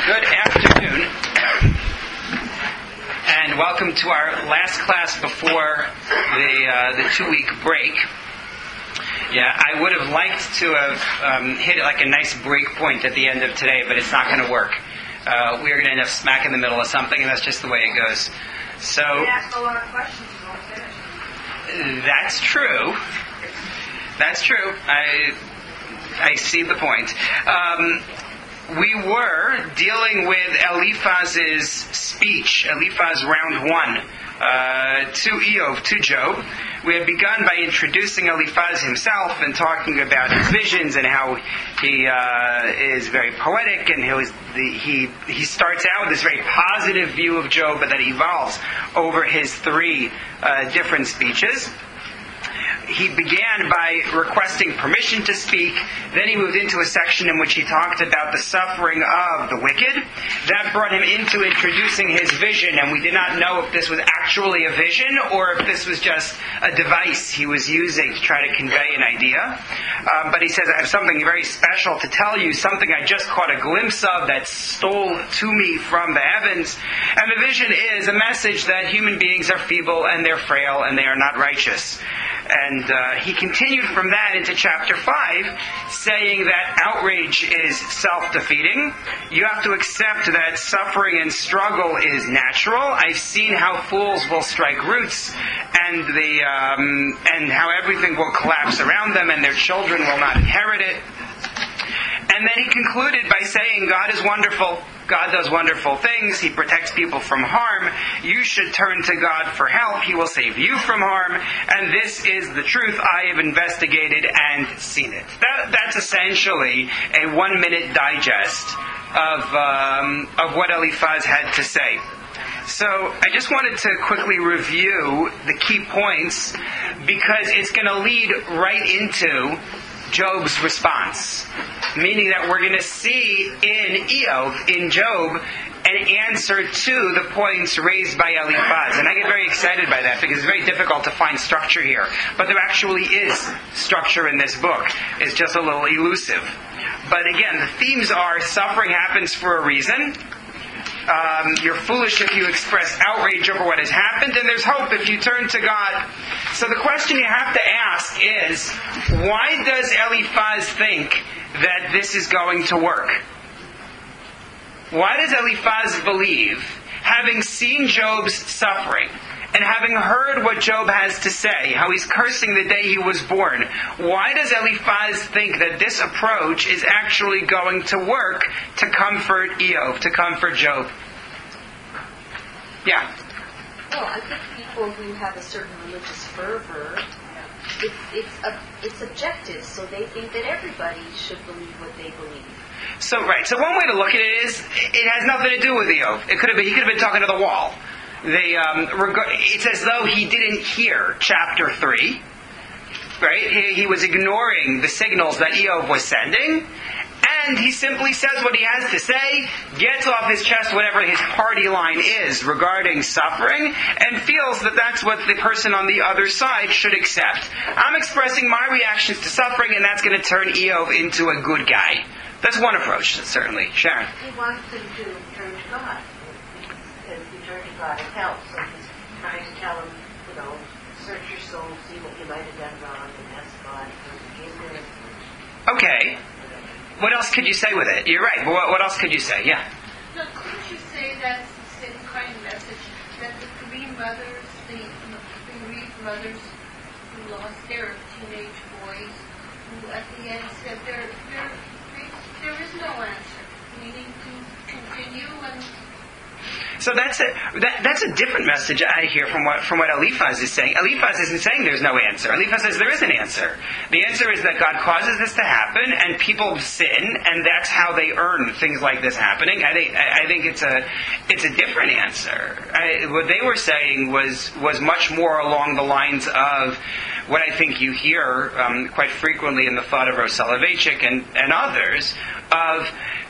Good afternoon, and welcome to our last class before the 2-week break. Yeah, I would have liked to have hit it like a nice break point at the end of today, but it's not going to work. We are going to end up smack in the middle of something, and that's just the way it goes. So, you ask a lot of questions, you won't finish. That's true. That's true. I see the point. We were dealing with Eliphaz's speech, Eliphaz round 1, to Eov, to Job. We had begun by introducing Eliphaz himself and talking about his visions and how he is very poetic, and he starts out with this very positive view of Job, but that evolves over his 3 different speeches. He began by requesting permission to speak. Then he moved into a section in which he talked about the suffering of the wicked. That brought him into introducing his vision, and we did not know if this was actually a vision or if this was just a device he was using to try to convey an idea. But he says, I have something very special to tell you, something I just caught a glimpse of that stole to me from the heavens. And the vision is a message that human beings are feeble and they're frail and they are not righteous. And he continued from that into chapter 5, saying that outrage is self-defeating. You have to accept that suffering and struggle is natural. I've seen how fools will strike roots, and how everything will collapse around them, and their children will not inherit it. And then he concluded by saying, God is wonderful. God does wonderful things. He protects people from harm. You should turn to God for help. He will save you from harm. And this is the truth. I have investigated and seen it. That's essentially a 1-minute digest of what Eliphaz had to say. So I just wanted to quickly review the key points because it's going to lead right into Job's response. Meaning that we're going to see in Eov, in Job, an answer to the points raised by Eliphaz. And I get very excited by that because it's very difficult to find structure here. But there actually is structure in this book. It's just a little elusive. But again, the themes are suffering happens for a reason. You're foolish if you express outrage over what has happened, and there's hope if you turn to God. So the question you have to ask is, why does Eliphaz think that this is going to work? Why does Eliphaz believe, having seen Job's suffering, and having heard what Job has to say, how he's cursing the day he was born, why does Eliphaz think that this approach is actually going to work to comfort Eov, to comfort Job? Yeah. Well, I think people who have a certain religious fervor, it's objective, so they think that everybody should believe what they believe. So one way to look at it is, it has nothing to do with Eov. He could have been talking to the wall. It's as though he didn't hear chapter 3, right? He was ignoring the signals that Eov was sending, and he simply says what he has to say, gets off his chest whatever his party line is regarding suffering, and feels that that's what the person on the other side should accept. I'm expressing my reactions to suffering, and that's going to turn Eov into a good guy. That's one approach, certainly. Sharon? He wants them to turn to God. Because if you turn to God, it helps. So he's trying to tell them, search your soul, see what you might have done wrong, and ask God to forgive you. Okay. What else could you say with it? You're right, but what else could you say? Yeah. No, couldn't you say that's the same kind of message that the bereaved mothers who lost their teenage boys, who at the end said there is no answer, meaning to continue and... So that's a different message I hear from what Eliphaz is saying. Eliphaz isn't saying there's no answer. Eliphaz says there is an answer. The answer is that God causes this to happen, and people sin, and that's how they earn things like this happening. I think it's a different answer. What they were saying was much more along the lines of what I think you hear quite frequently in the thought of Rosh Soloveitchik and others of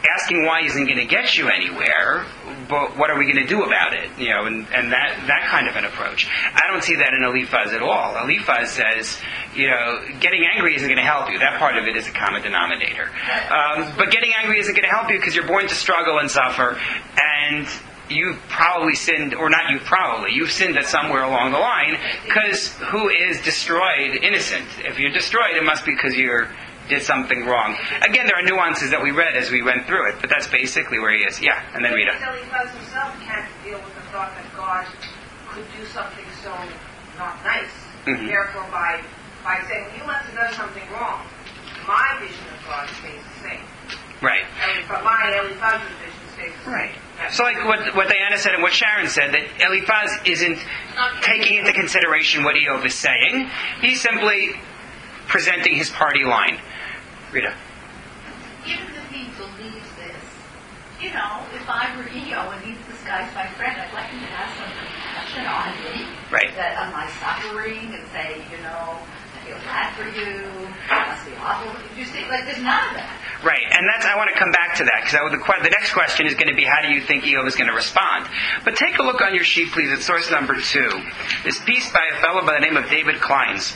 asking why isn't going to get you anywhere, but what are we going to do about it? And that kind of an approach. I don't see that in Eliphaz at all. Eliphaz says, getting angry isn't going to help you. That part of it is a common denominator. But getting angry isn't going to help you because you're born to struggle and suffer, and you've probably sinned, or not you've sinned at somewhere along the line, because who is destroyed innocent? If you're destroyed, it must be because you did something wrong. Again, there are nuances that we read as we went through it, but that's basically where he is. Yeah, and then Rita. Eliphaz himself can't deal with the thought that God could do something so not nice. Mm-hmm. Therefore, by saying, you must have done something wrong, my vision of God stays the same. Right. But my Eliphaz's vision stays the same. Right. So like what Diana said and what Sharon said, that Eliphaz isn't taking into consideration what Eov is saying. He's simply presenting his party line. Rita. Even if he believes this, if I were Eov and this guy's my friend, I'd like him to have some compassion on me. Right. That on my suffering and say, I feel bad for you. It must be awful. You see, there's none of that. Right, and I want to come back to that, because the next question is going to be, how do you think Eov is going to respond? But take a look on your sheet, please, at source number 2. This piece by a fellow by the name of David Kleins,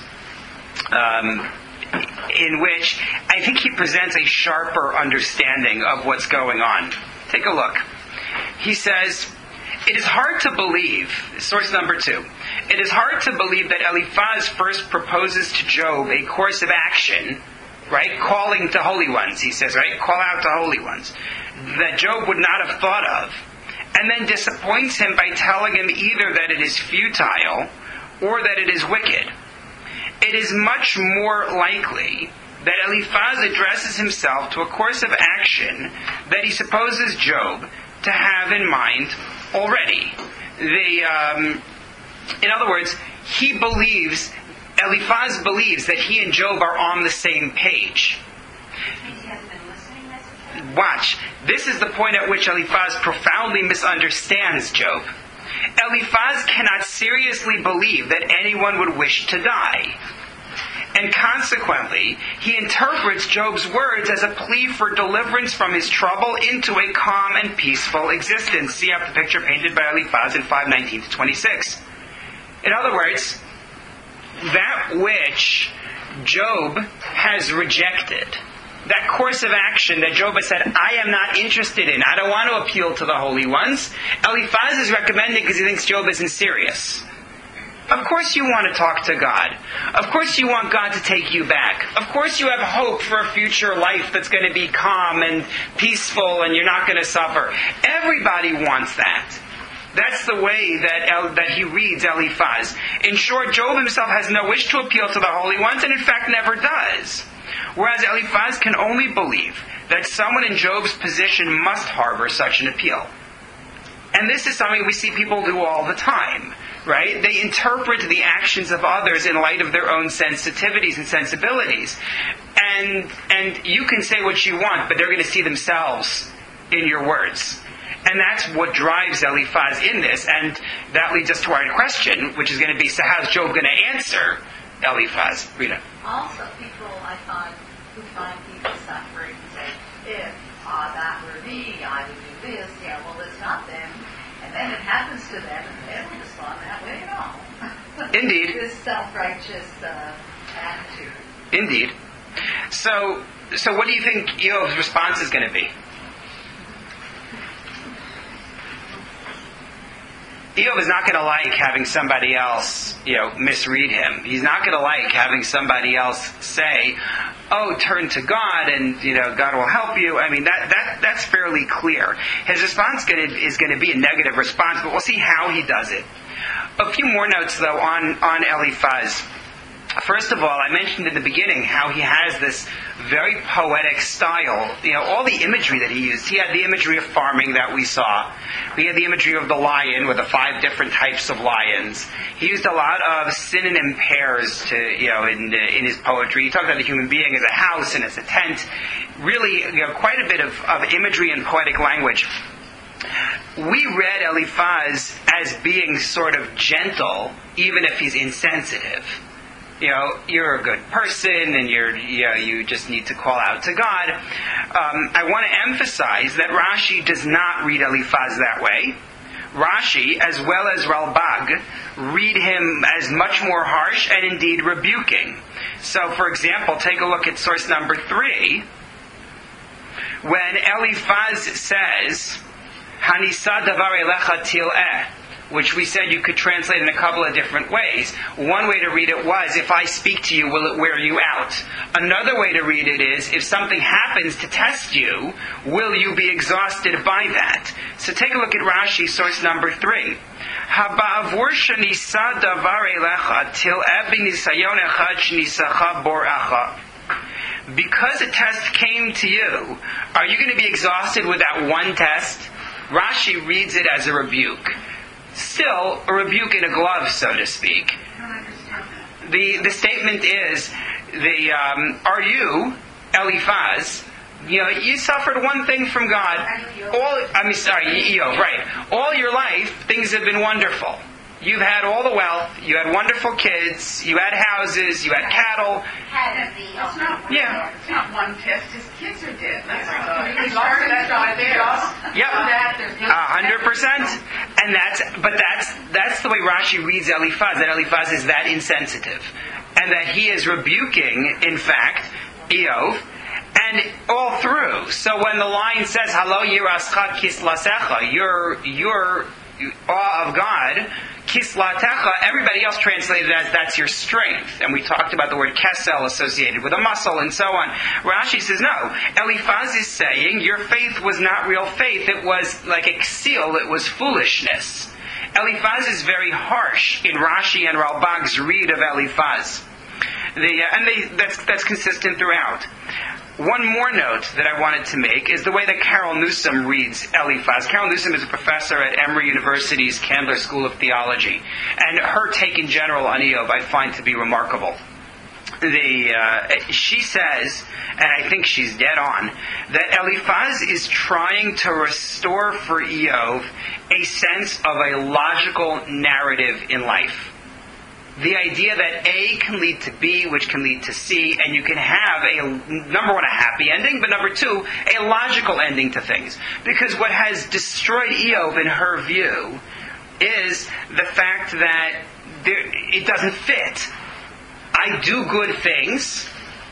in which I think he presents a sharper understanding of what's going on. Take a look. He says, it is hard to believe, source number 2, it is hard to believe that Eliphaz first proposes to Job a course of action, right, calling to holy ones, he says, right, call out to holy ones, that Job would not have thought of, and then disappoints him by telling him either that it is futile or that it is wicked. It is much more likely that Eliphaz addresses himself to a course of action that he supposes Job to have in mind already. In other words, Eliphaz believes that he and Job are on the same page. Watch. This is the point at which Eliphaz profoundly misunderstands Job. Eliphaz cannot seriously believe that anyone would wish to die. And consequently, he interprets Job's words as a plea for deliverance from his trouble into a calm and peaceful existence. See up the picture painted by Eliphaz in 5:19-26. In other words, that which Job has rejected, that course of action that Job has said, I am not interested in, I don't want to appeal to the holy ones, Eliphaz is recommending because he thinks Job isn't serious. Of course you want to talk to God. Of course you want God to take you back. Of course you have hope for a future life that's going to be calm and peaceful and you're not going to suffer. Everybody wants that. That's the way that he reads Eliphaz. In short, Job himself has no wish to appeal to the holy ones, and in fact never does. Whereas Eliphaz can only believe that someone in Job's position must harbor such an appeal. And this is something we see people do all the time, right? They interpret the actions of others in light of their own sensitivities and sensibilities. And you can say what you want, but they're going to see themselves in your words. And that's what drives Eliphaz in this. And that leads us to our question, which is going to be, so how's Job going to answer Eliphaz? Rita. Also, people, I find, who find people suffering say, if that were me, I would do this. Yeah, well, it's not them. And then it happens to them, and they don't respond that way at all. Indeed. This self-righteous attitude. Indeed. So what do you think Eov's response is going to be? Eov is not going to like having somebody else, misread him. He's not going to like having somebody else say, "Oh, turn to God, and God will help you." I mean, that's fairly clear. His response is going to be a negative response, but we'll see how he does it. A few more notes, though, on Eliphaz. First of all, I mentioned in the beginning how he has this very poetic style. All the imagery that he used. He had the imagery of farming that we saw. We had the imagery of the lion with the 5 different types of lions. He used a lot of synonym pairs in his poetry. He talked about the human being as a house and as a tent. Really, quite a bit of imagery and poetic language. We read Eliphaz as being sort of gentle, even if he's insensitive. you're a good person and you just need to call out to God. I want to emphasize that Rashi does not read Eliphaz that way. Rashi, as well as Ralbag, read him as much more harsh and indeed rebuking. So, for example, take a look at source number 3. When Eliphaz says, Hanisa davar elecha til'eh, which we said you could translate in a couple of different ways. One way to read it was, if I speak to you, will it wear you out? Another way to read it is, if something happens to test you, will you be exhausted by that? So take a look at Rashi, source number 3. Haba'avur shenisa davar elecha til'eh b'nisayon echad shenisacha boracha. Because a test came to you, are you going to be exhausted with that one test? Rashi reads it as a rebuke. Still, a rebuke in a glove, so to speak. The statement is, are you, Eliphaz, you suffered one thing from God. Eov, right. All your life, things have been wonderful. You've had all the wealth, you had wonderful kids, you had houses, you had cattle. It's not one test. His kids are dead. Yep. 100%. And that's the way Rashi reads Eliphaz. That Eliphaz is that insensitive, and that he is rebuking, in fact, Eov, and all through. So when the line says "Halo yirascha kislasecha," your awe of God. Kislatecha, everybody else translated it as that's your strength. And we talked about the word kesel associated with a muscle and so on. Rashi says, no. Eliphaz is saying your faith was not real faith. It was like a seal. It was foolishness. Eliphaz is very harsh in Rashi and Ralbag's read of Eliphaz. That's consistent throughout. One more note that I wanted to make is the way that Carol Newsom reads Eliphaz. Carol Newsom is a professor at Emory University's Candler School of Theology, and her take in general on Eov I find to be remarkable. She says, and I think she's dead on, that Eliphaz is trying to restore for Eov a sense of a logical narrative in life. The idea that A can lead to B, which can lead to C, and you can have number one, a happy ending, but number two, a logical ending to things. Because what has destroyed Eov, in her view, is the fact that it doesn't fit. I do good things.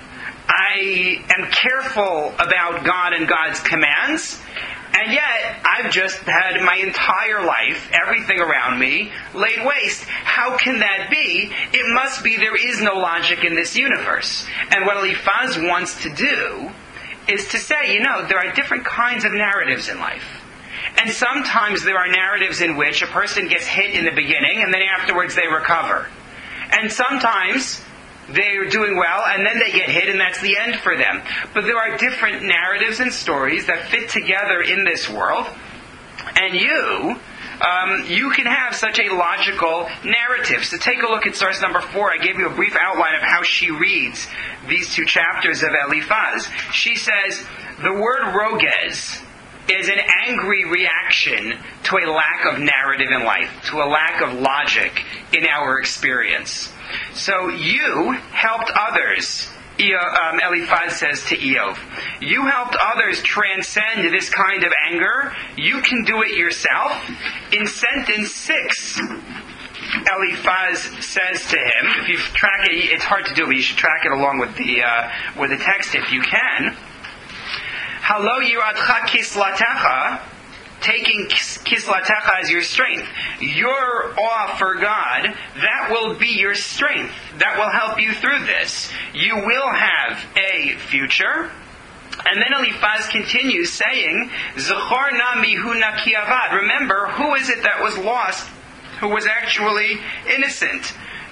I am careful about God and God's commands. And yet, I've just had my entire life, everything around me, laid waste. How can that be? It must be there is no logic in this universe. And what Eliphaz wants to do is to say, there are different kinds of narratives in life. And sometimes there are narratives in which a person gets hit in the beginning and then afterwards they recover. And sometimes they're doing well, and then they get hit, and that's the end for them. But there are different narratives and stories that fit together in this world, and you can have such a logical narrative. So take a look at source number 4. I gave you a brief outline of how she reads these 2 chapters of Eliphaz. She says, the word rogez is an angry reaction to a lack of narrative in life, to a lack of logic in our experience. So you helped others, Eliphaz says to Eov. You helped others transcend this kind of anger. You can do it yourself. In sentence 6, Eliphaz says to him, if you track it, it's hard to do, but you should track it along with the text if you can. Halo yiratcha kislatecha, taking kislatecha as your strength. Your awe for God, that will be your strength. That will help you through this. You will have a future. And then Eliphaz continues saying, Zechor na mihu naki avad. Remember, who is it that was lost, who was actually innocent?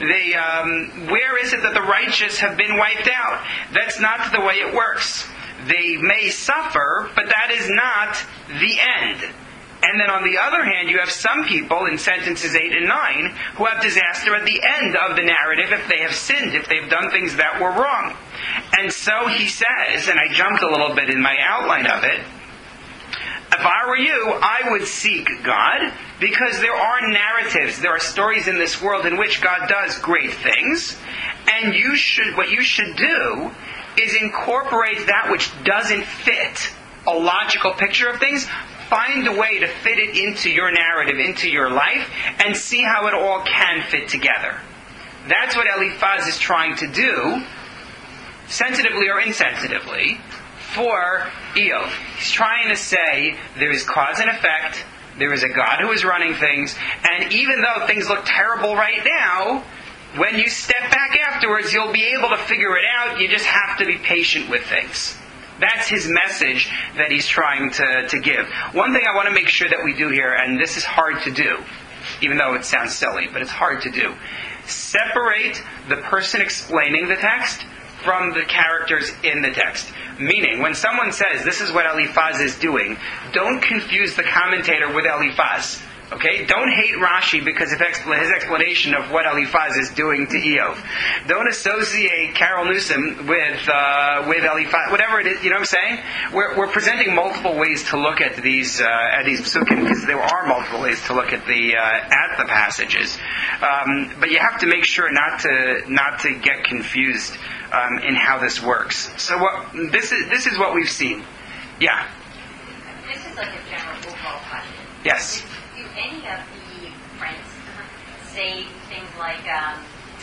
Where is it that the righteous have been wiped out? That's not the way it works. They may suffer, but that is not the end. And then on the other hand, you have some people in sentences 8 and 9 who have disaster at the end of the narrative if they have sinned, if they've done things that were wrong. And so he says, and I jumped a little bit in my outline of it, if I were you, I would seek God, because there are narratives, there are stories in this world in which God does great things, and what you should do is incorporate that which doesn't fit a logical picture of things. Find a way to fit it into your narrative, into your life, and see how it all can fit together. That's what Eliphaz is trying to do, sensitively or insensitively, for Eov. He's trying to say there is cause and effect, there is a God who is running things, and even though things look terrible right now, when you step back afterwards, you'll be able to figure it out. You just have to be patient with things. That's his message that he's trying to give. One thing I want to make sure that we do here, and this is hard to do, even though it sounds silly, but it's hard to do. Separate the person explaining the text from the characters in the text. Meaning, when someone says, this is what Eliphaz is doing, don't confuse the commentator with Eliphaz. Okay? Don't hate Rashi because of his explanation of what Eliphaz is doing to Eov. Don't associate Carol Newsom with Eliphaz, whatever it is, you know what I'm saying? We're presenting multiple ways to look at these psukim, because there are multiple ways to look at the passages. But you have to make sure not to get confused in how this works. So this is what we've seen. Yeah. This is like a general overall question. Yes. Do any of the friends say things like that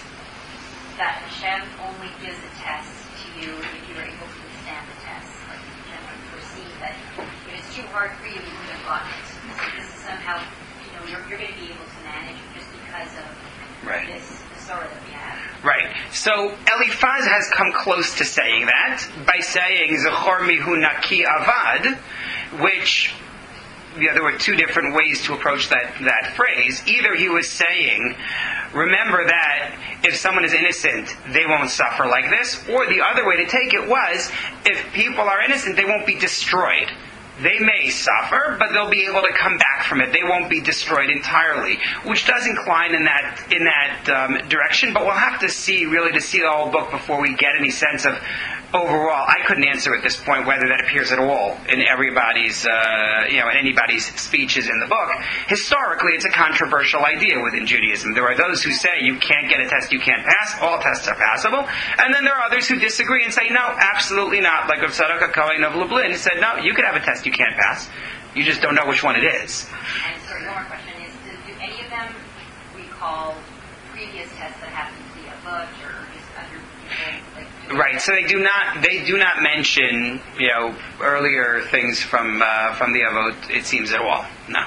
Hashem only gives a test to you if you are able to withstand the test? Like you generally perceive that if it's too hard for you, you would have gotten it. So this is somehow, you're going to be able to manage it just because of this story that we have. Right. So Eliphaz has come close to saying that by saying Zechor mihu naki avad, which there were two different ways to approach that phrase. Either he was saying, remember that if someone is innocent, they won't suffer like this, or the other way to take it was, if people are innocent, they won't be destroyed. They may suffer, but they'll be able to come back from it. They won't be destroyed entirely, which does incline in that direction. But we'll have to see the whole book before we get any sense of overall. I couldn't answer at this point whether that appears at all in everybody's, in anybody's speeches in the book. Historically, it's a controversial idea within Judaism. There are those who say you can't get a test you can't pass. All tests are passable, and then there are others who disagree and say no, absolutely not. Like Rav Tzadok HaKohen of Lublin said, no, you could have a test you can't pass. You just don't know which one it is. And so one more question is, do any of them recall previous tests that happened to the Avot or just other people? Right. So they do not mention earlier things from the Avot. It seems at all. No.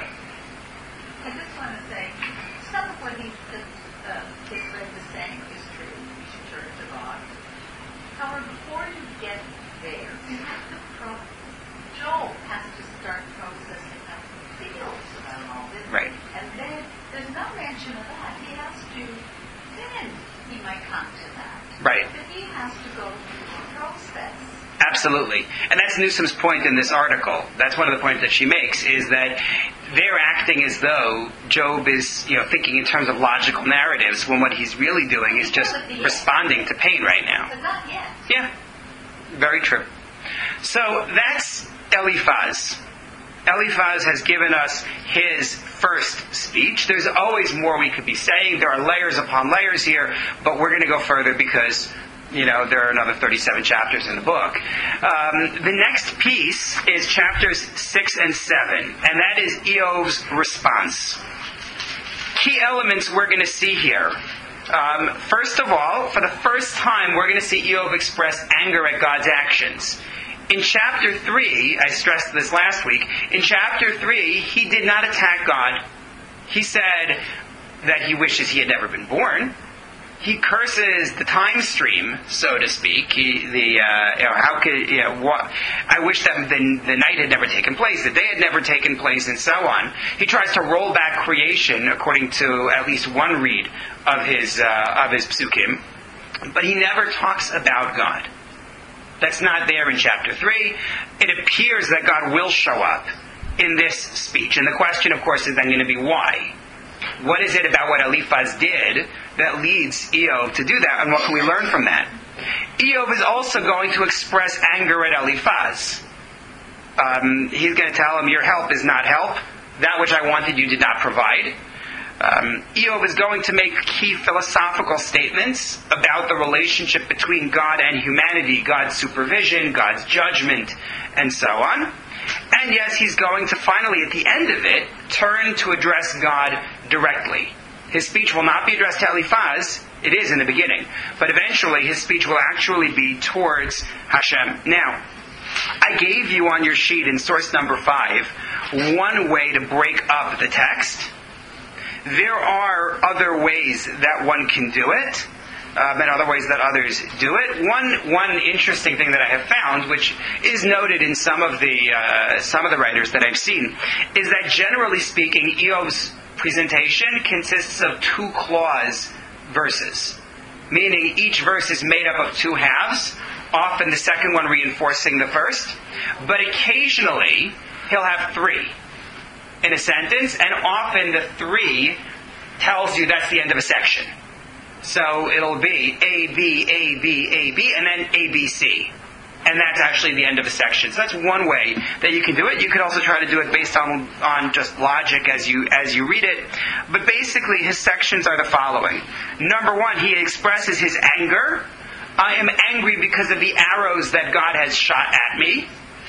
I just want to say some of what his friend is saying is true. You should turn to God. However, before you get there, you have to Joel has to start processing how he feels about all this. Right. And then there's no mention of that. He has to, then he might come to that. Right. But he has to go through the process. Absolutely. And that's Newsom's point in this article. That's one of the points that she makes, is that they're acting as though Job is, thinking in terms of logical narratives, when what he's really doing is just responding to pain right now. But not yet. Yeah. Very true. So that's Eliphaz. Eliphaz has given us his first speech. There's always more we could be saying. There are layers upon layers here, but we're going to go further because, there are another 37 chapters in the book. The next piece is chapters 6 and 7, and that is Eov's response. Key elements we're going to see here. First of all, for the first time, we're going to see Eov express anger at God's actions. In chapter 3, I stressed this last week, in chapter 3, he did not attack God. He said that he wishes he had never been born. He curses the time stream, so to speak. I wish that the night had never taken place, the day had never taken place, and so on. He tries to roll back creation, according to at least one read of his psukim, but he never talks about God. That's not there in chapter 3. It appears that God will show up in this speech. And the question, of course, is then going to be why? What is it about what Eliphaz did that leads Eov to do that? And what can we learn from that? Eov is also going to express anger at Eliphaz. He's going to tell him, your help is not help. That which I wanted you did not provide. Eov is going to make key philosophical statements about the relationship between God and humanity, God's supervision, God's judgment, and so on. And yes, he's going to finally, at the end of it, turn to address God directly. His speech will not be addressed to Eliphaz. It is in the beginning. But eventually, his speech will actually be towards Hashem. Now, I gave you on your sheet in source number 5 one way to break up the text. There are other ways that one can do it, and other ways that others do it. One interesting thing that I have found, which is noted in some of the writers that I've seen, is that generally speaking, Eov's presentation consists of 2 clause verses, meaning each verse is made up of 2 halves, often the second one reinforcing the first, but occasionally he'll have 3 in a sentence, and often the 3 tells you that's the end of a section. So it'll be A, B, A, B, A, B, and then A, B, C. And that's actually the end of a section. So that's one way that you can do it. You could also try to do it based on just logic as you read it. But basically his sections are the following. Number 1, he expresses his anger. I am angry because of the arrows that God has shot at me.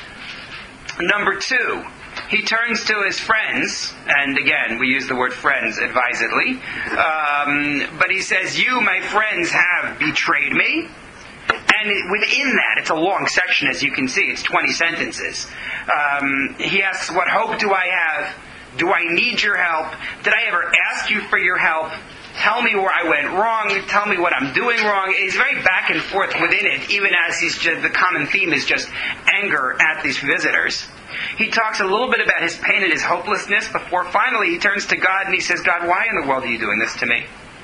Number 2, he turns to his friends, and again, we use the word friends advisedly, but he says, you, my friends, have betrayed me. And within that, it's a long section, as you can see, it's 20 sentences. He asks, what hope do I have? Do I need your help? Did I ever ask you for your help? Tell me where I went wrong. Tell me what I'm doing wrong. He's very back and forth within it, even as the common theme is just anger at these visitors. He talks a little bit about his pain and his hopelessness before finally he turns to God and he says, God, why in the world are you doing this to me?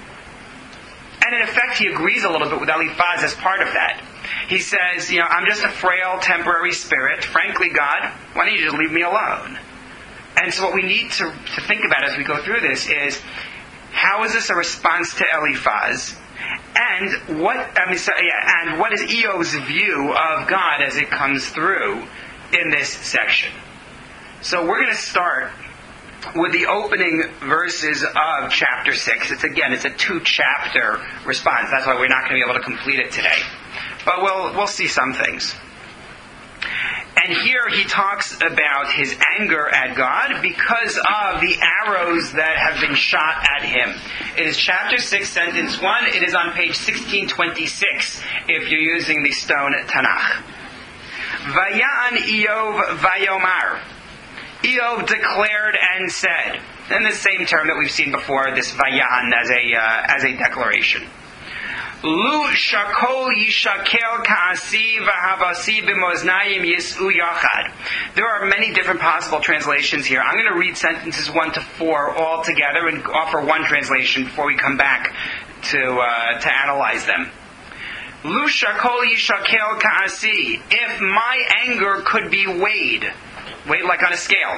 And in effect, he agrees a little bit with Eliphaz as part of that. He says, I'm just a frail, temporary spirit. Frankly, God, why don't you just leave me alone? And so what we need to think about as we go through this is, how is this a response to Eliphaz? And what is Eov's view of God as it comes through in this section? So we're going to start with the opening verses of chapter 6. It's a 2-chapter response. That's why we're not going to be able to complete it today. But we'll see some things. And here he talks about his anger at God because of the arrows that have been shot at him. It is chapter 6, sentence 1. It is on page 1626 if you're using the stone Tanakh. Vayan Eov Vayomar. Eov declared and said. And the same term that we've seen before, this Vayan as a declaration. Lu shakol yishakel ka'asi v'havasi b'moznayim yis'u yachad. There are many different possible translations here. I'm going to read sentences 1 to 4 all together and offer one translation before we come back to analyze them. Lu shakol yishakel ka'asi. If my anger could be weighed like on a scale.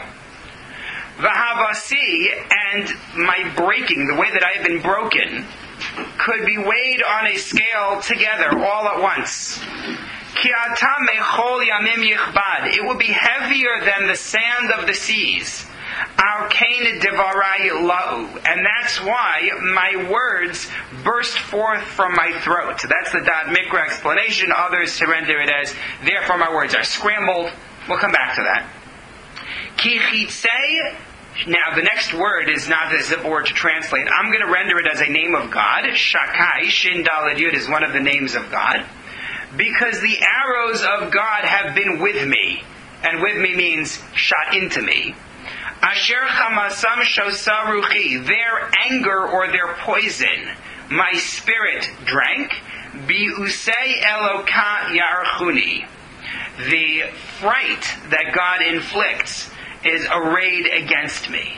V'havasi, and my breaking, the way that I have been broken, could be weighed on a scale together, all at once. Ki ata mechol yamim yichbad. It would be heavier than the sand of the seas. Arkein devarai lau. And that's why my words burst forth from my throat. That's the Dad Mikra explanation. Others to render it as, therefore my words are scrambled. We'll come back to that. Ki chitzei. Now, the next word is not a simple word to translate. I'm going to render it as a name of God. Shakai, Shin Daled Yud, is one of the names of God. Because the arrows of God have been with me. And with me means shot into me. Asher chamasam shosaruchi. Their anger or their poison, my spirit drank. Bi'usei eloka yarchuni. The fright that God inflicts is arrayed against me.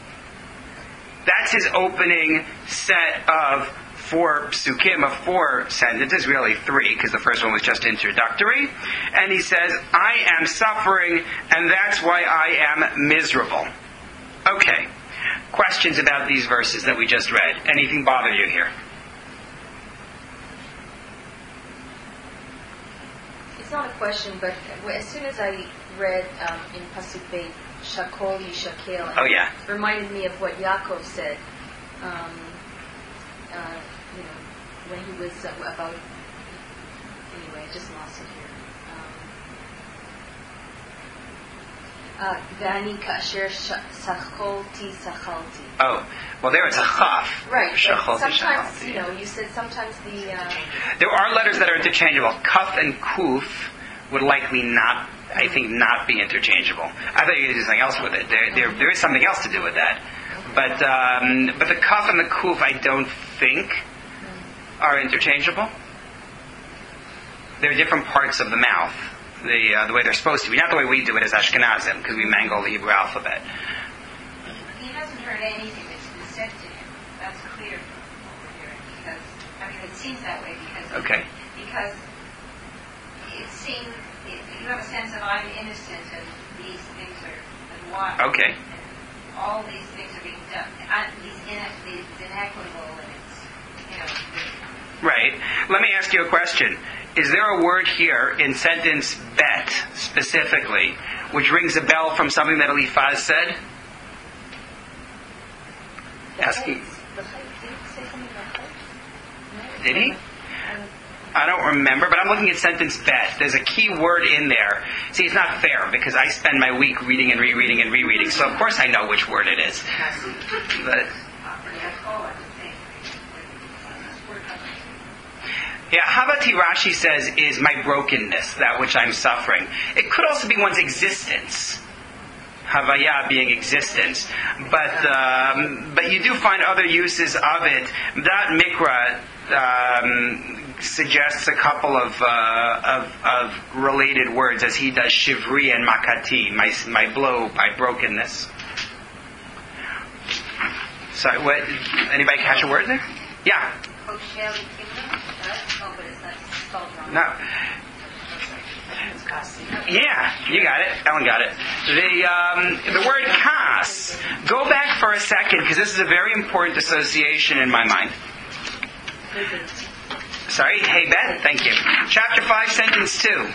That's his opening set of 4 psukim, of 4 sentences, really 3, because the first one was just introductory. And he says, I am suffering, and that's why I am miserable. Okay. Questions about these verses that we just read? Anything bother you here? It's not a question, but as soon as I read in Pasuk Beit, Shakol Yishakel. Oh, yeah. It reminded me of what Yaakov said, when he was about. Anyway, I just lost it here. Vani kasher sacholti sachalti. Oh, well, there it's a chaf. Right. But Shacholti, sometimes, shachalti. you said sometimes the. There are letters that are interchangeable. Kaf and kuf would likely not, I think, not be interchangeable. I thought you could do something else with it. There is something else to do with that. But the kaf and the kuf, I don't think are interchangeable. They're different parts of the mouth, the way they're supposed to be. Not the way we do it as Ashkenazim, because we mangle the Hebrew alphabet. He hasn't heard anything that's been said to him. That's clear from what we're hearing. Because, it seems that way because Okay. because it seems you have a sense of I'm innocent and these things are and why. Okay. And all these things are being done. These inequitable and it's Right. Let me ask you a question. Is there a word here in sentence bet specifically which rings a bell from something that Eliphaz said? Asking. Did he? I don't remember, but I'm looking at sentence bet. There's a key word in there. See, it's not fair because I spend my week reading and rereading and rereading, so of course I know which word it is. But yeah, Havati Rashi says is my brokenness, that which I'm suffering. It could also be one's existence. Havaya being existence. But you do find other uses of it. That Mikra suggests a couple of related words, as he does Shivri and Makati, my blow, my brokenness. Sorry, what? Anybody catch a word there? Yeah. Oh, but it's not spelled wrong. No. Yeah, you got it. Ellen got it. The word kas. Go back for a second, because this is a very important association in my mind. Sorry, hey Bet, thank you. Chapter 5, sentence 2.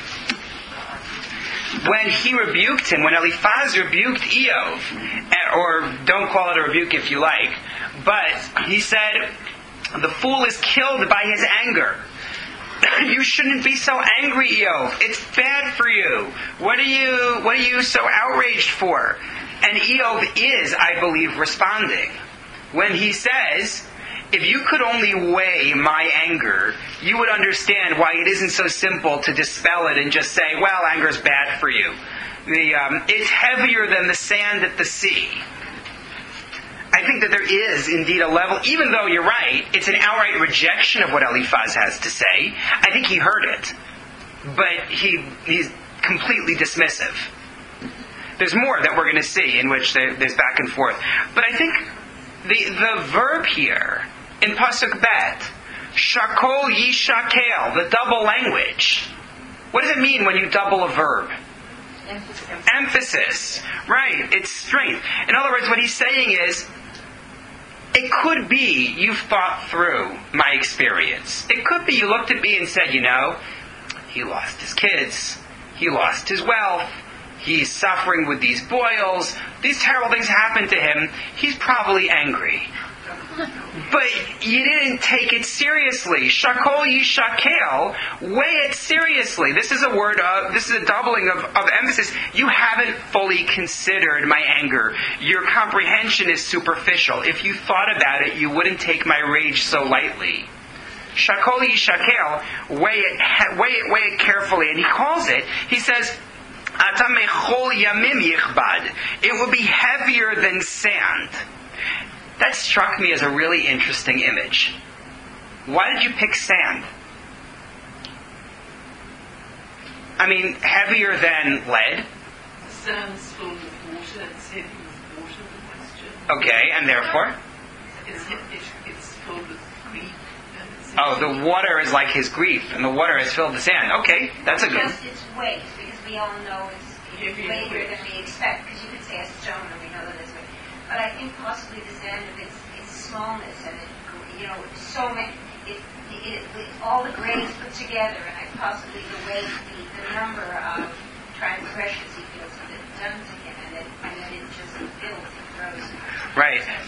When he rebuked him, when Eliphaz rebuked Eov, or don't call it a rebuke if you like, but he said, the fool is killed by his anger. You shouldn't be so angry, Eov. It's bad for you. What are you so outraged for? And Eov is, I believe, responding when he says, if you could only weigh my anger, you would understand why it isn't so simple to dispel it and just say, well, anger is bad for you. It's heavier than the sand at the sea. I think that there is indeed a level, even though you're right, it's an outright rejection of what Eliphaz has to say. I think he heard it, but he's completely dismissive. There's more that we're going to see in which there's back and forth. But I think the verb here in Pasuk Bet, Shakol Yishakel, the double language. What does it mean when you double a verb? Emphasis. Right, it's strength. In other words, what he's saying is, it could be you've thought through my experience. It could be you looked at me and said, he lost his kids, he lost his wealth, he's suffering with these boils, these terrible things happened to him, he's probably angry. But you didn't take it seriously. Shakol Yishakel, weigh it seriously. This is a doubling of emphasis. You haven't fully considered my anger. Your comprehension is superficial. If you thought about it, you wouldn't take my rage so lightly. Shakol Yishakel, weigh it carefully. And he calls it, he says, Ata mechol yamim yichbad. It will be heavier than sand. That struck me as a really interesting image. Why did you pick sand? I mean, heavier than lead? Sand's filled with water. It's heavy with water, the question. Okay, and therefore? It's filled with grief. Oh, the water is like his grief, and the water has filled the sand. Okay, that's a good. Because it's weight, because we all know it's weightier than we expect, because you could say a stone, and we know that it's weight. But I think possibly the sand of its smallness and so many, all the grains put together, and possibly the weight, the number of transgressions he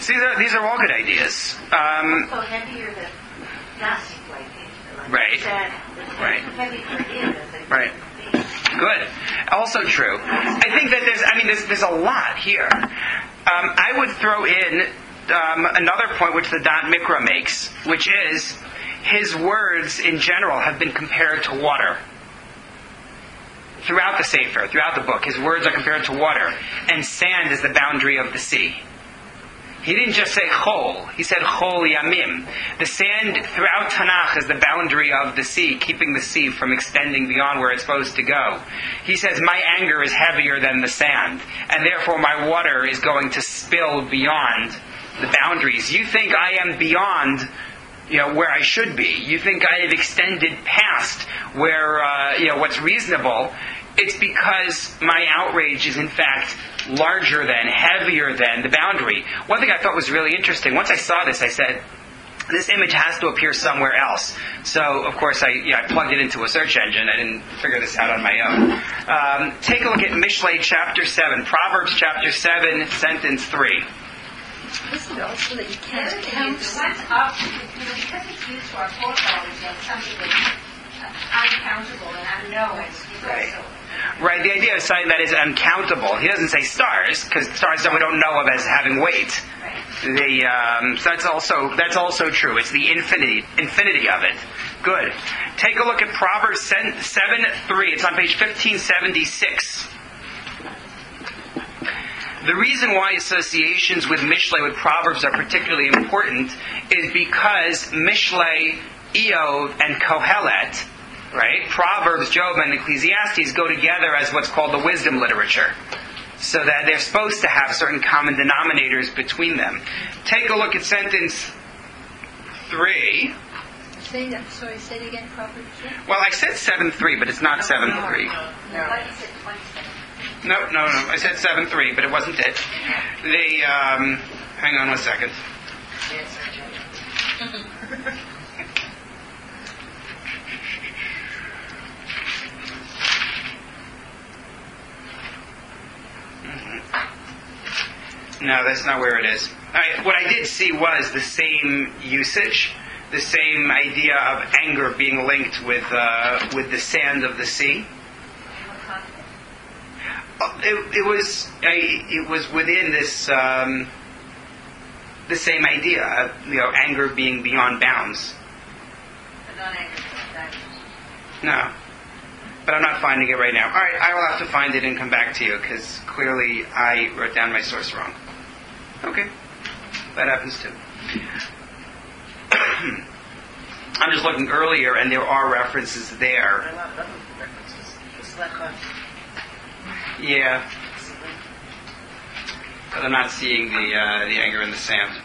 So these are all good ideas. So heavier than plastic, like Right. Sand. Right. Heavy for him as a Right. Good. Also true. I think that there's a lot here. I would throw in another point which the Da'at Mikra makes, which is his words in general have been compared to water. Throughout the Sefer, throughout the book, his words are compared to water, and sand is the boundary of the sea. He didn't just say chol, he said chol yamim. The sand throughout Tanakh is the boundary of the sea, keeping the sea from extending beyond where it's supposed to go. He says, my anger is heavier than the sand, and therefore my water is going to spill beyond the boundaries. You think I am beyond where I should be. You think I have extended past where, what's reasonable. It's because my outrage is in fact larger than, heavier than the boundary. One thing I thought was really interesting, once I saw this, I said, this image has to appear somewhere else. So, of course, I plugged it into a search engine. I didn't figure this out on my own. Take a look at Mishlei chapter 7, Proverbs chapter 7, sentence 3. Isn't it also that you can't It count? went up, because it's used to our forefathers as something that's uncountable and unknown. Right. Right, the idea of something that is uncountable. He doesn't say stars, because stars that we don't know of as having weight. So that's also true. It's the infinity of it. Good. Take a look at Proverbs 7:3. It's on page 1576. The reason why associations with Mishlei, with Proverbs, are particularly important is because Mishlei, Eov, and Kohelet, right? Proverbs, Job, and Ecclesiastes go together as what's called the wisdom literature, so that they're supposed to have certain common denominators between them. Take a look at sentence 3. Say that. Sorry, say it again. Proverbs. Well, I said 7:3, but it's not 7:3. No. I said 7:3, but it wasn't it. Hang on one second. No, that's not where it is. What I did see was the same usage, the same idea of anger being linked with the sand of the sea. It was within this the same idea of anger being beyond bounds. But not anger, No, but I'm not finding it right now. All right, I will have to find it and come back to you because clearly I wrote down my source wrong. Okay, that happens too. I'm just looking earlier, and there are references there. Yeah, but I'm not seeing the anger in the sand.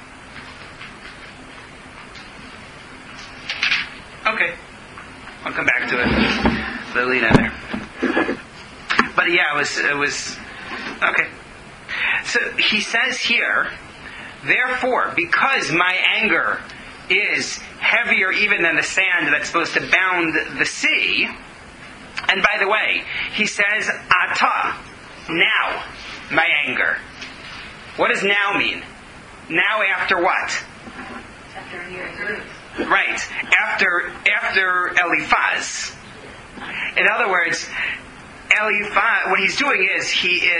Okay, I'll come back to it. Lilina there. But yeah, it was okay. So he says here, therefore, because my anger is heavier even than the sand that's supposed to bound the sea. And by the way, he says, Ata, now, my anger. What does now mean? Now after what? After a year of years. Right. After Eliphaz. In other words, Eliphaz, what he's doing is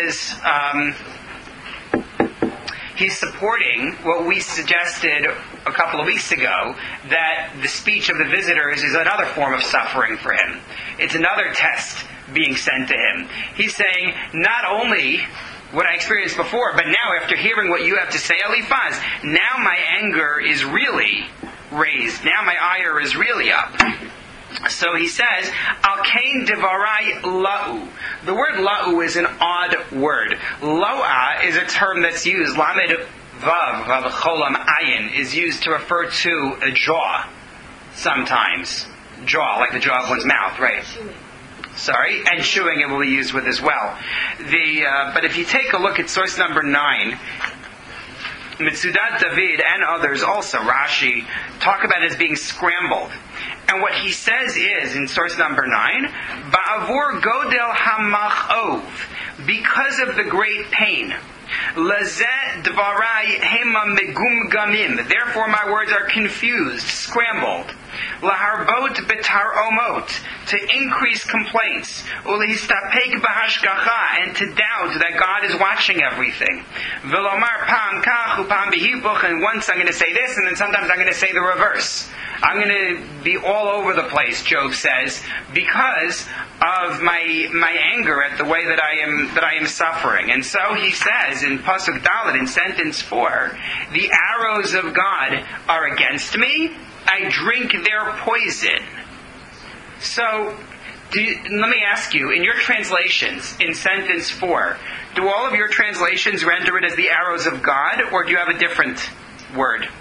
he's supporting what we suggested a couple of weeks ago, that the speech of the visitors is another form of suffering for him. It's another test being sent to him. He's saying, not only what I experienced before, but now after hearing what you have to say, Eliphaz, now my anger is really raised. Now my ire is really up. So he says, Al kain divarai la'u. The word la'u is an odd word. Lo'a is a term that's used, lamed vav cholam ayin, is used to refer to a jaw sometimes. Jaw, like the jaw of one's mouth, right? Sorry, and chewing it will be used with as well. But if you take a look at source number 9, Mitzudat David and others also, Rashi, talk about it as being scrambled. And what he says is, in source number 9, Ba'avur godel hamachov, because of the great pain. Lazeh dvarai hema megumgamim. Therefore my words are confused, scrambled. Laharbot betar omot. To increase complaints. Ulihistapek bahashgacha. And to doubt that God is watching everything. Velomar pam kach upam behibuch. And once I'm going to say this, and then sometimes I'm going to say the reverse. I'm going to be all over the place, Job says, because of my anger at the way that I am suffering. And so he says in Pasuk Dalet, in sentence 4, the arrows of God are against me. I drink their poison. So, let me ask you, in your translations, in sentence 4, do all of your translations render it as the arrows of God, or do you have a different word?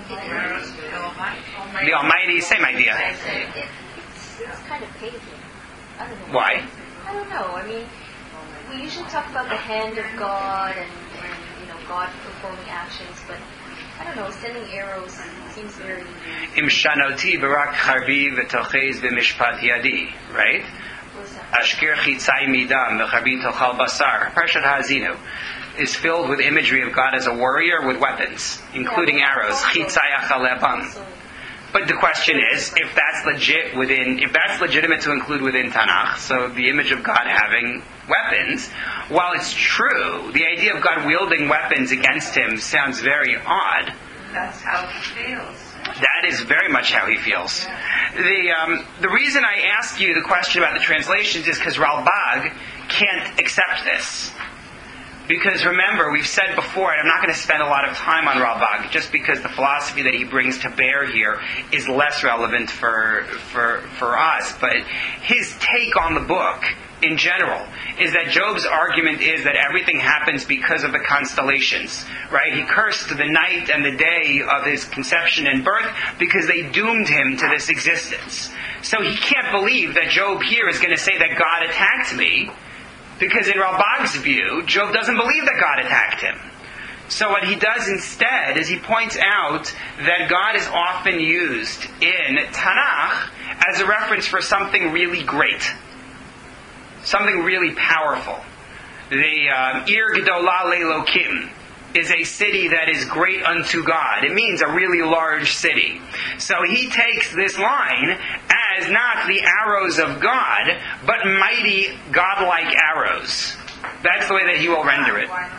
The Almighty, same idea. It's kind of pagan. I don't know. Why? I don't know. I mean, we usually talk about the hand of God and God performing actions, but I don't know, sending arrows seems very... Im shanoti barak charbi v'tochez b'mishpat yadi, right? Ashkir chitzai midam v'charbi tochal basar. Parshat Ha'azinu is filled with imagery of God as a warrior with weapons, including arrows. Chitzai achalebam. But the question is, if that's legitimate to include within Tanakh, so the image of God having weapons, while it's true, the idea of God wielding weapons against him sounds very odd. That's how he feels. That is very much how he feels. The reason I ask you the question about the translations is because Ralbag can't accept this. Because remember, we've said before, and I'm not going to spend a lot of time on Ralbag, just because the philosophy that he brings to bear here is less relevant for us. But his take on the book, in general, is that Job's argument is that everything happens because of the constellations. Right? He cursed the night and the day of his conception and birth because they doomed him to this existence. So he can't believe that Job here is going to say that God attacked me. Because in Ralbag's view, Job doesn't believe that God attacked him. So what he does instead is he points out that God is often used in Tanakh as a reference for something really great. Something really powerful. The Ir Gedolah Le'Elokim is a city that is great unto God. It means a really large city. So he takes this line as not the arrows of God, but mighty godlike arrows. That's the way that he will render it. Why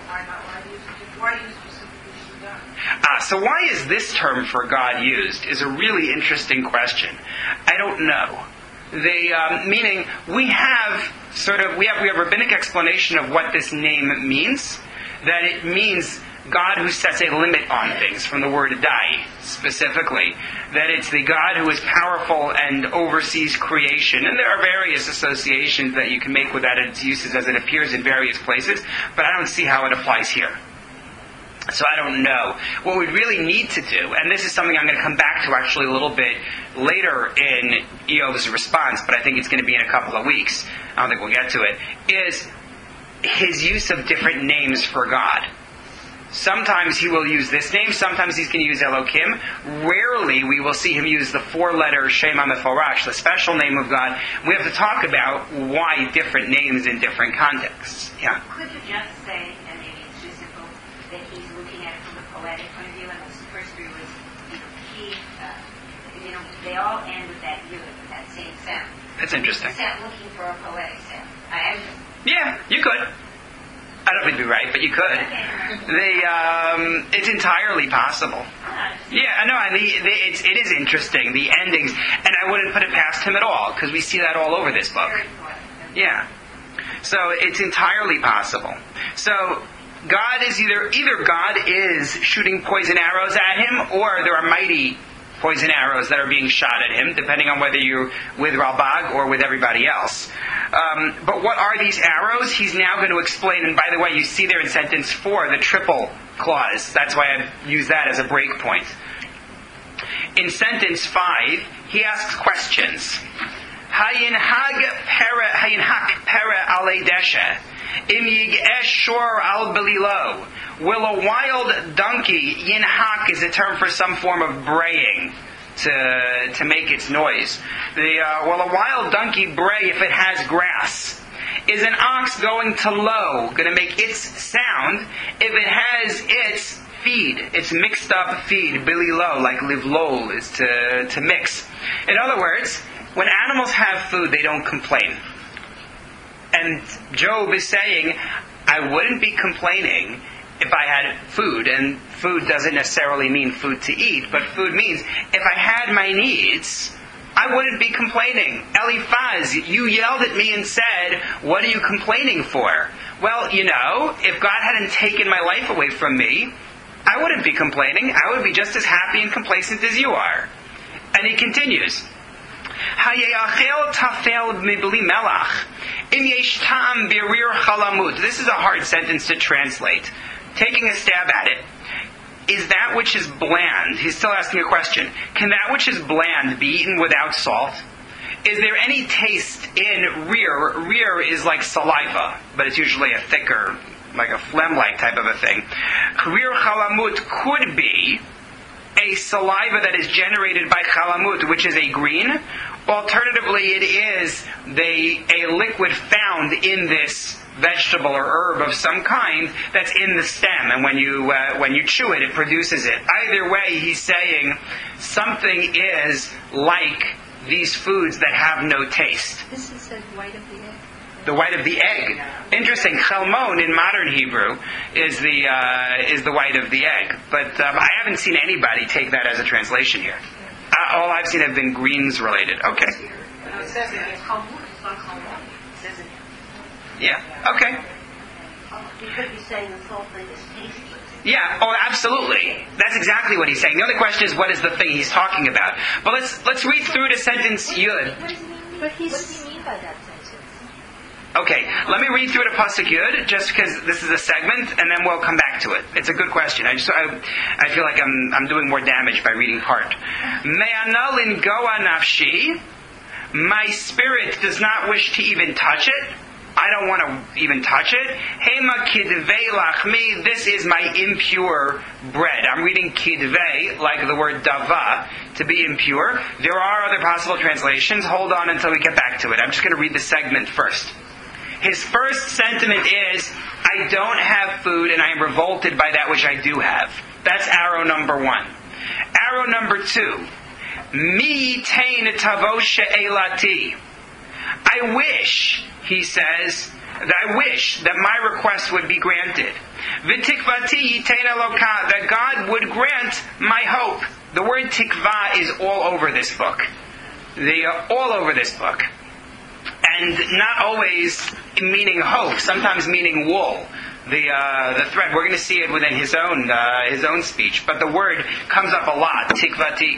use specifically God? So why is this term for God used is a really interesting question. I don't know. Meaning we have rabbinic explanation of what this name means. That it means God who sets a limit on things, from the word dai specifically. That it's the God who is powerful and oversees creation. And there are various associations that you can make with that and its uses as it appears in various places, but I don't see how it applies here. So I don't know. What we really need to do, and this is something I'm going to come back to actually a little bit later in Eov's response, but I think it's going to be in a couple of weeks, I don't think we'll get to it, is his use of different names for God. Sometimes he will use this name, sometimes he's going to use Elokim. Rarely we will see him use the 4-letter Shem HaMeforash, the special name of God. We have to talk about why different names in different contexts. Yeah? Could you just say, and maybe it's too simple, that he's looking at it from the poetic point of view, and those first 3 words, they all end with that unit, with that same sound. That's interesting. He's looking for a poetic sound. Yeah, you could. I don't think it'd be right, but you could. It's entirely possible. Yeah, no, it is interesting, the endings, and I wouldn't put it past him at all, because we see that all over this book. Yeah. So it's entirely possible. So God is either God is shooting poison arrows at him, or there are mighty poison arrows that are being shot at him, depending on whether you're with Ralbag or with everybody else. But what are these arrows? He's now going to explain, and by the way, you see there in sentence 4, the triple clause. That's why I've used that as a break point. In sentence 5, he asks questions. Hayinhak pera ale deshe, im yig'esh shor al belilo. Will a wild donkey, yinhak is a term for some form of braying, to make its noise. Will a wild donkey bray if it has grass? is an ox going to low, going to make its sound if it has its feed, its mixed up feed, billy low, like livlol is to mix. In other words, when animals have food, they don't complain. And Job is saying, I wouldn't be complaining if I had food, and food doesn't necessarily mean food to eat, but food means if I had my needs, I wouldn't be complaining. Eliphaz, you yelled at me and said, what are you complaining for? Well, if God hadn't taken my life away from me, I wouldn't be complaining. I would be just as happy and complacent as you are. And he continues, this is a hard sentence to translate. Taking a stab at it. Is that which is bland, he's still asking a question, can that which is bland be eaten without salt? Is there any taste in rear? Rear is like saliva, but it's usually a thicker, like a phlegm-like type of a thing. Rear chalamut could be a saliva that is generated by chalamut, which is a green. Alternatively, it is a liquid found in this vegetable or herb of some kind that's in the stem, and when you chew it, it produces it. Either way, he's saying something is like these foods that have no taste. This is the white of the egg. The white of the egg. Interesting. Chalmon in modern Hebrew is the white of the egg, but I haven't seen anybody take that as a translation here. All I've seen have been greens related. Okay. It says it's chalmut, it's not chalmon. It says it. Yeah. Okay. You could be saying the salt thing is tasteless. Yeah. Oh, absolutely. That's exactly what he's saying. The only question is, what is the thing he's talking about? But let's read through to sentence Yud. What does he mean by that sentence? Okay, let me read through to Pasuk Yud, just because this is a segment, and then we'll come back to it. It's a good question. I feel like I'm doing more damage by reading part. Me'analin goa nafshi. My spirit does not wish to even touch it. I don't want to even touch it. Hema kidvei lachmi. This is my impure bread. I'm reading kidvei, like the word dava, to be impure. There are other possible translations. Hold on until we get back to it. I'm just going to read the segment first. His first sentiment is, I don't have food and I am revolted by that which I do have. That's arrow number 1. Arrow number 2. Mi yitain tavo she'elati. I wish, he says, I wish that my request would be granted. V'tikvati yitain eloka, that God would grant my hope. The word tikva is all over this book. They are all over this book. And not always meaning hope, sometimes meaning wool. The thread, we're going to see it within his own speech, but the word comes up a lot. Tikvati.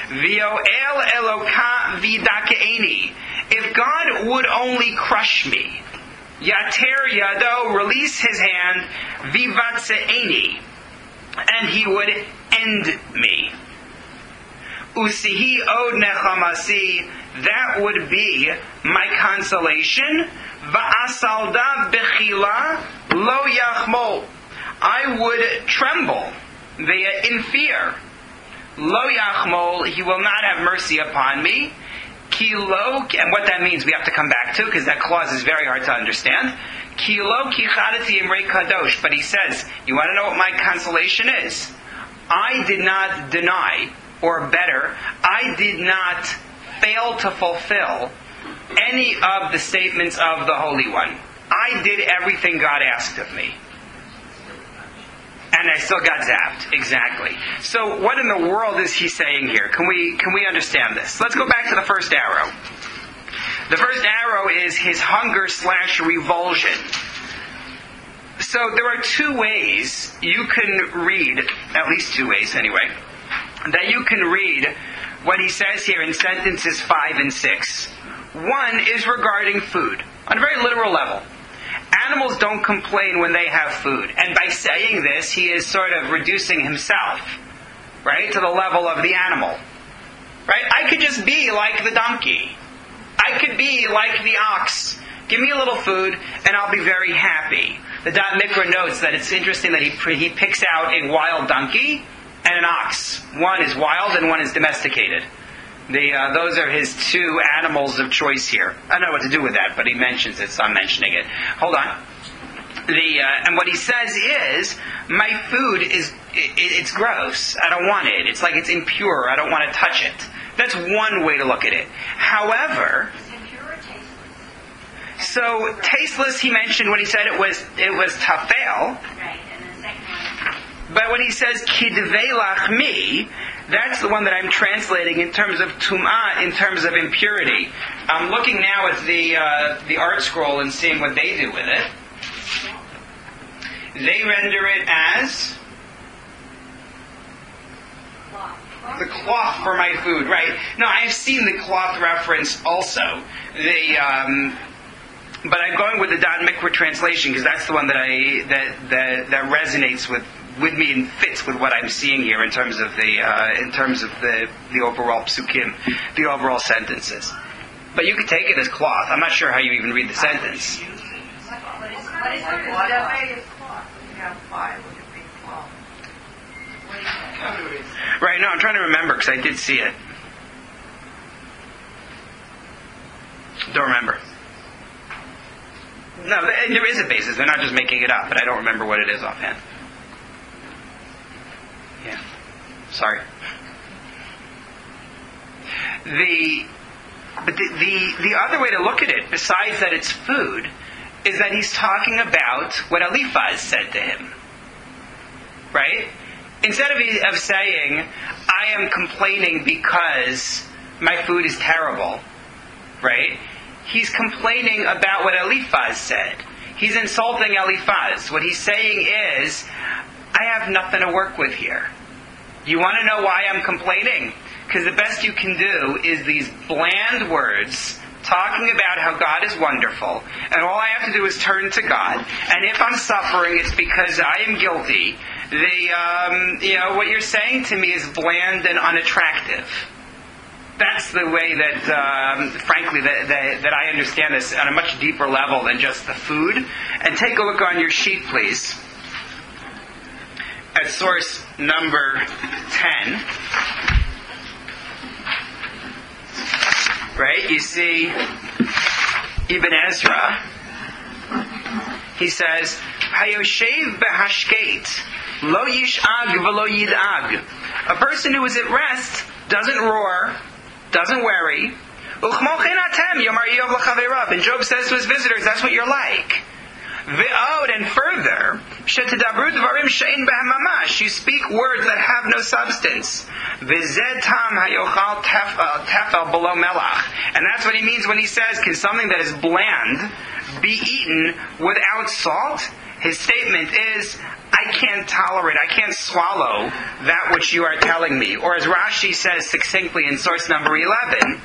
V'yoel eloka v'dake'eni. If God would only crush me, yater yado, release his hand, v'vatse'eni, and he would end me. Usihi od nechamasi, that would be my consolation. Va'asalda bechila lo yachmol, I would tremble in fear. Lo yachmol, he will not have mercy upon me. Kilo, and what that means we have to come back to, because that clause is very hard to understand. Kilo kichadati imrei kadosh, but he says, you want to know what my consolation is? I did not deny, or better, I did not fail to fulfill any of the statements of the Holy One. I did everything God asked of me. And I still got zapped. Exactly. So what in the world is he saying here? Can we understand this? Let's go back to the first arrow. The first arrow is his hunger/revulsion. So there are 2 ways you can read, at least 2 ways anyway, that you can read what he says here in sentences 5 and 6. One is regarding food, on a very literal level. Animals don't complain when they have food. And by saying this, he is sort of reducing himself, right, to the level of the animal. Right? I could just be like the donkey. I could be like the ox. Give me a little food, and I'll be very happy. The Dot Mikra notes that it's interesting that he picks out a wild donkey and an ox. One is wild and one is domesticated. Those are his two animals of choice here. I don't know what to do with that, but he mentions it, so I'm mentioning it. Hold on. And what he says is, my food it's gross. I don't want it. It's like it's impure. I don't want to touch it. That's one way to look at it. However, so tasteless, he mentioned when he said it was tafel. Right, and the second one. But when he says kidvei lachmi, that's the one that I'm translating in terms of tum'ah, in terms of impurity. I'm looking now at the art scroll and seeing what they do with it. They render it as the cloth for my food, right? No, I've seen the cloth reference also. But I'm going with the Don Mikra translation because that's the one that resonates with me and fits with what I'm seeing here in terms of the overall psukim, the overall sentences. But you could take it as cloth. I'm not sure how you even read the sentence. Right, no, I'm trying to remember because I did see it. Don't remember. No, there is a basis. They're not just making it up, but I don't remember what it is offhand. Yeah. Sorry. The other way to look at it, besides that it's food, is that he's talking about what Eliphaz said to him. Right? Instead of saying, I am complaining because my food is terrible, right? He's complaining about what Eliphaz said. He's insulting Eliphaz. What he's saying is, I have nothing to work with here. You want to know why I'm complaining? Because the best you can do is these bland words talking about how God is wonderful, and all I have to do is turn to God. And if I'm suffering, it's because I am guilty. What you're saying to me is bland and unattractive. That's the way that, frankly, that I understand this on a much deeper level than just the food. And take a look on your sheet, please, at source number 10. Right? You see Ibn Ezra. He says, Hayoshev behashket, lo yish'ag v'lo yid'ag. A person who is at rest doesn't roar, doesn't worry. And Job says to his visitors, that's what you're like. And further, you speak words that have no substance. And that's what he means when he says, can something that is bland be eaten without salt? His statement is, I can't tolerate, I can't swallow that which you are telling me. Or as Rashi says succinctly in source number 11,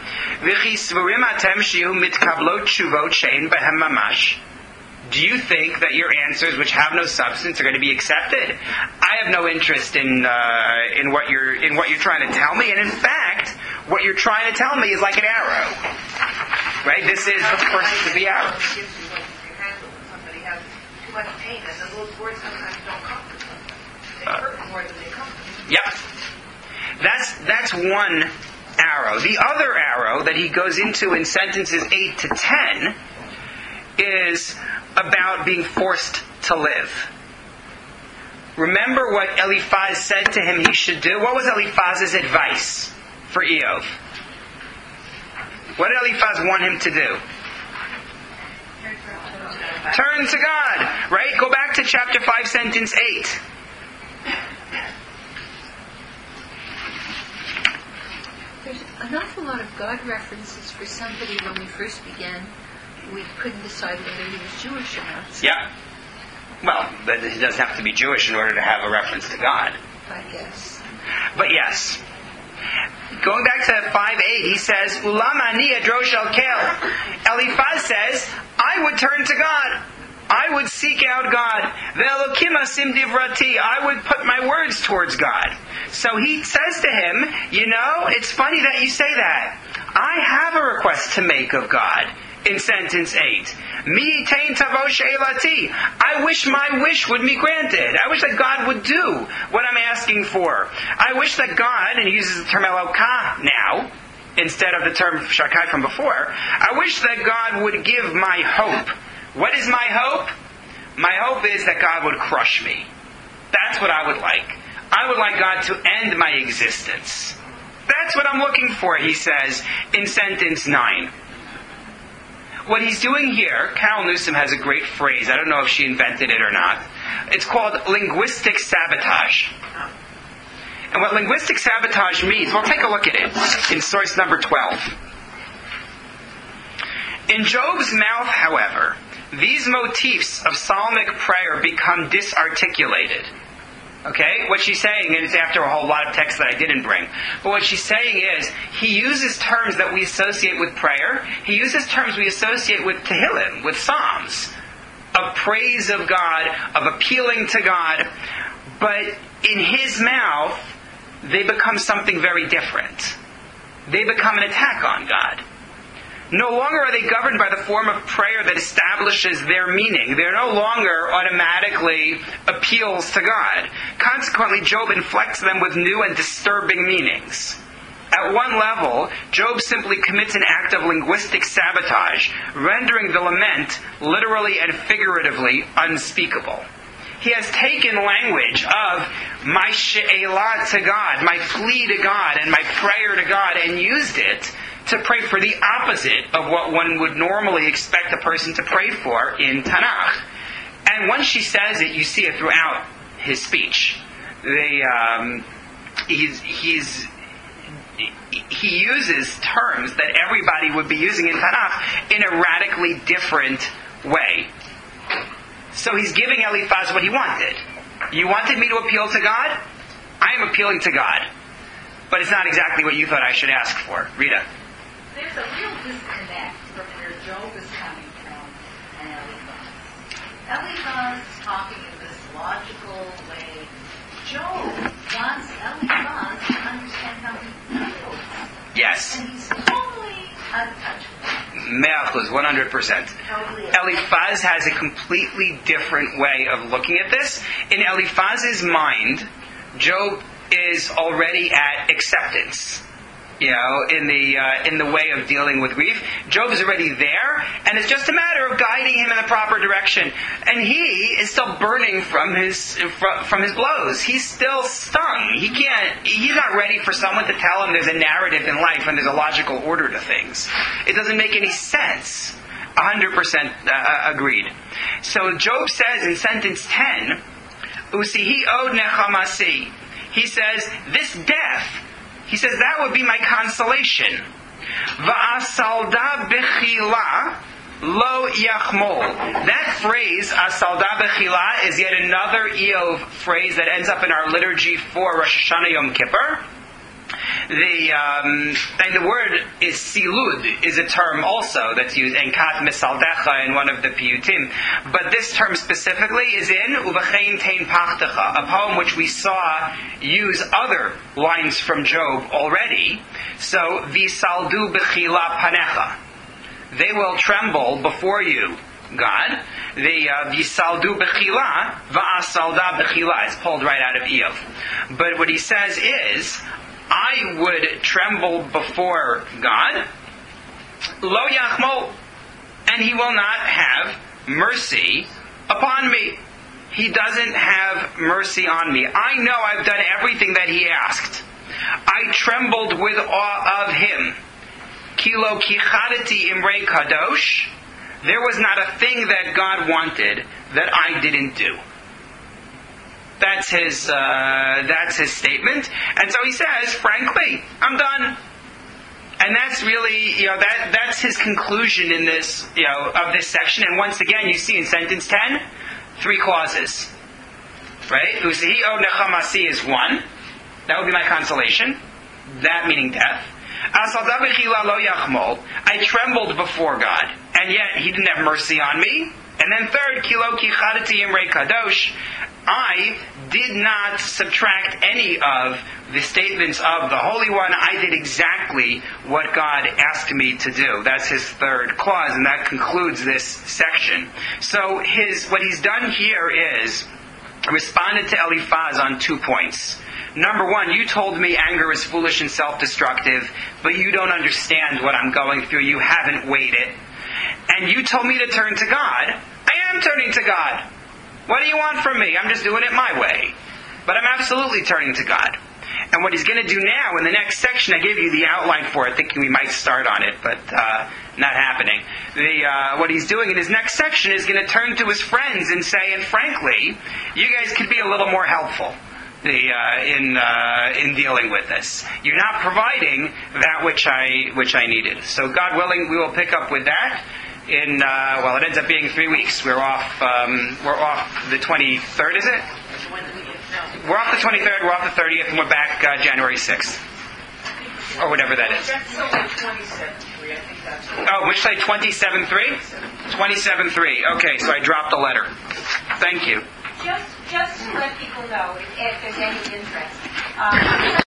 do you think that your answers, which have no substance, are going to be accepted? I have no interest in what you're trying to tell me, and in fact, what you're trying to tell me is like an arrow. Right? This is the first of the arrow. Somebody has too much pain, and those words sometimes don't comfort them. They hurt more than they comfort. Yep. That's one arrow. The other arrow that he goes into in sentences 8 to 10 is about being forced to live. Remember what Eliphaz said to him he should do? What was Eliphaz's advice for Eov? What did Eliphaz want him to do? Turn to God. Right? Go back to chapter 5, sentence 8. There's an awful lot of God references for somebody when we first began. We couldn't decide whether he was Jewish or not. So Yeah. Well, but he doesn't have to be Jewish in order to have a reference to God. I guess. But yes. Going back to 5:8, he says, Ulama ani adrosh al kel. Eliphaz says, I would turn to God. I would seek out God. Ve'elokim asim divrati. I would put my words towards God. So he says to him, it's funny that you say that. I have a request to make of God. In sentence 8, Mi tein tavo she'elati. I wish my wish would be granted. I wish that God would do what I'm asking for. I wish that God, and he uses the term Elokah now, instead of the term shakai from before. I wish that God would give my hope. What is my hope? My hope is that God would crush me. That's what I would like. I would like God to end my existence. That's what I'm looking for, he says in sentence 9. What he's doing here, Carol Newsom has a great phrase. I don't know if she invented it or not. It's called linguistic sabotage. And what linguistic sabotage means, we'll take a look at it in source number 12. In Job's mouth, however, these motifs of psalmic prayer become disarticulated. Okay? What she's saying, and it's after a whole lot of text that I didn't bring, but what she's saying is, he uses terms that we associate with prayer. He uses terms we associate with Tehillim, with Psalms, of praise of God, of appealing to God, but in his mouth, they become something very different. They become an attack on God. No longer are they governed by the form of prayer that establishes their meaning. They're no longer automatically appeals to God. Consequently, Job inflects them with new and disturbing meanings. At one level, Job simply commits an act of linguistic sabotage, rendering the lament, literally and figuratively, unspeakable. He has taken language of my she'elah to God, my plea to God, and my prayer to God, and used it to pray for the opposite of what one would normally expect a person to pray for in Tanakh. And once she says it, you see it throughout his speech. He uses terms that everybody would be using in Tanakh in a radically different way. So he's giving Eliphaz what he wanted. You wanted me to appeal to God? I am appealing to God. But it's not exactly what you thought I should ask for. Rita. There's a real disconnect from where Job is coming from and Eliphaz. Eliphaz is talking in this logical way. Job wants Eliphaz to understand how he feels. Yes. And he's totally untouchable. Me'achuz, 100%. Eliphaz has a completely different way of looking at this. In Eliphaz's mind, Job is already at acceptance. In the way of dealing with grief. Job is already there, and it's just a matter of guiding him in the proper direction. And he is still burning from his blows. He's still stung. He's not ready for someone to tell him there's a narrative in life and there's a logical order to things. It doesn't make any sense. 100% agreed. So Job says in sentence 10, Usihi od nechamasi. He says, this death, he says, that would be my consolation. Va'asalda bechila lo yachmol. That phrase, asalda bechila, is yet another Eov phrase that ends up in our liturgy for Rosh Hashanah Yom Kippur. And the word is silud, is a term also that's used in kat misaldecha in one of the piyutim. But this term specifically is in uvachein tein pachtecha, a poem which we saw use other lines from Job already. So visaldu bechila panecha, they will tremble before you, God. The visaldu bechila, va'asalda bechila is pulled right out of Eov. But what he says is, I would tremble before God, lo yachmol, and he will not have mercy upon me. He doesn't have mercy on me. I know I've done everything that he asked. I trembled with awe of him. Kilo kichadati imrei kadosh. There was not a thing that God wanted that I didn't do. That's his statement. And so he says, frankly, I'm done. And that's really, that's his conclusion in this, of this section. And once again, you see in sentence 10, 3 clauses. Right? Usihi od nechamasi is 1. That would be my consolation. That meaning death. Asalda bechila lo yachmol. I trembled before God, and yet he didn't have mercy on me. And then third, kilo kichadati imrei kadosh. I did not subtract any of the statements of the Holy One. I did exactly what God asked me to do. That's his third clause, and that concludes this section. So what he's done here is responded to Eliphaz on 2 points. Number one, you told me anger is foolish and self-destructive, but you don't understand what I'm going through. You haven't weighed it. And you told me to turn to God. I am turning to God. What do you want from me? I'm just doing it my way. But I'm absolutely turning to God. And what he's going to do now in the next section, I gave you the outline for it, thinking we might start on it, but not happening. What he's doing in his next section is going to turn to his friends and say, and frankly, you guys could be a little more helpful in dealing with this. You're not providing that which I needed. So God willing, we will pick up with that in it ends up being 3 weeks. We're off the 23rd, is it? We're off the 23rd, we're off the 30th, and we're back January 6th. Or whatever that is. That's only 27.3, I think that's right. Oh, which say 27.3? 27.3. Okay, so I dropped a letter. Thank you. Just to let people know, if there's any interest,